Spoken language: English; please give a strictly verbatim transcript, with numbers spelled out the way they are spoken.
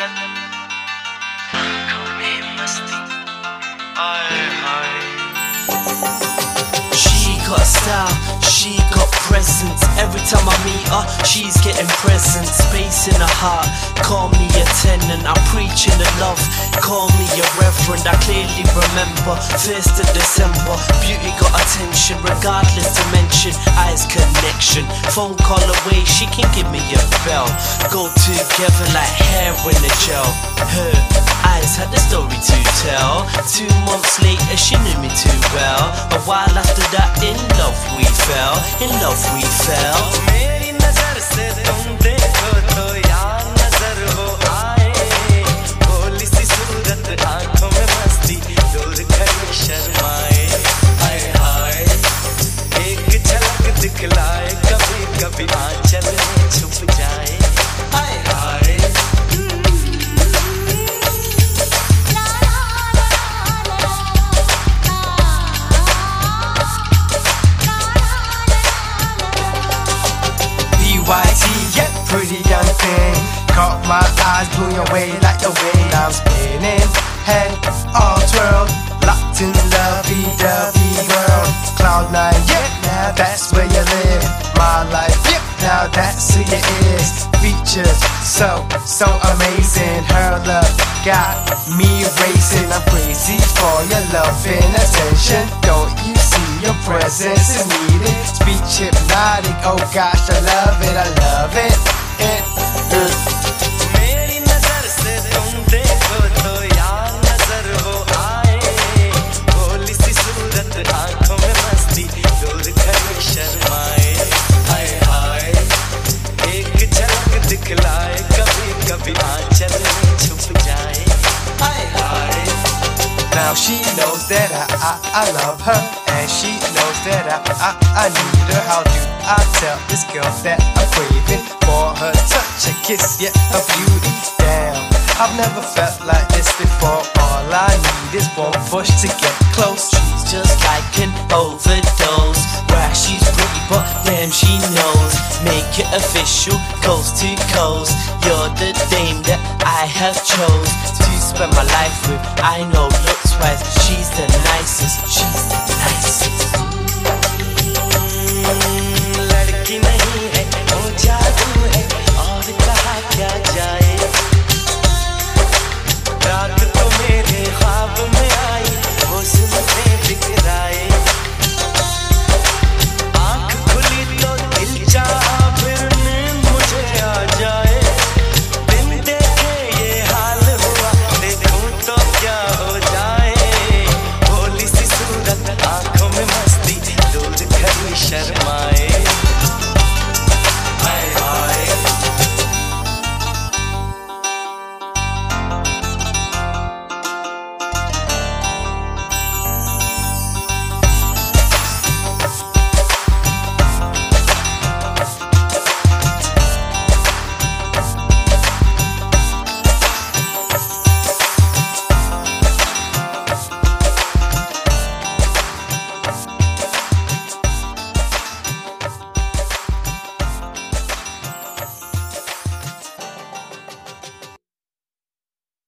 She got style, she got presence. Every time I meet her, she's getting presents. Space in her heart, call me a tenant. I'm preaching the love, call me a reverend. I clearly remember, first of December. Beauty got attention, regardless dimension. Eyes connection, phone call away, she can give me a bell. Go together like hair in a gel. Her eyes had a story to tell. Two months later, she knew me too well. A while after that, in love we fell. In love we fell. मेरी नजर से तुम देखो तो यार नजर वो आए. भोली सी सूरत आंखों में मस्ती, दूर खड़ी शर्माए. हाय हाय एक झलक दिखलाए, कभी कभी आंचल में छुप जाए. हाय हाय Y T, yeah, pretty young thing. Caught my eyes, blew away like the wind. I'm spinning, head all twirled, locked in lovey-dovey world. Cloud nine, yeah, now that's where you live. My life, yeah, now that's who you is. Features so, so amazing. Her love got me racing. I'm crazy for your love and attention. Don't you see your presence is needed? Speech hypnotic, oh gosh, I love it, I love it. it, it. मेरी नजर से तुम देखो तो यार नजर वो आए. भोली सी सूरत आंखों में मस्ती, दूर खड़ी शर्माए. हाय हाय एक झलक दिखलाए, कभी कभी आंचल में छुप जाए. हाय हाय Now she knows that I, I, I love her, and she knows that I, I, I need her. How do I tell this girl that I'm craving for her touch, a kiss, yeah, her beauty? Damn, I've never felt like this before. All I need is one push to get close. She's just like an overdose. Why she's pretty, but damn she knows. Make it official, coast to coast. You're the dame that I have chose to spend my life with. I know looks wise, she's the nicest, she's the nicest.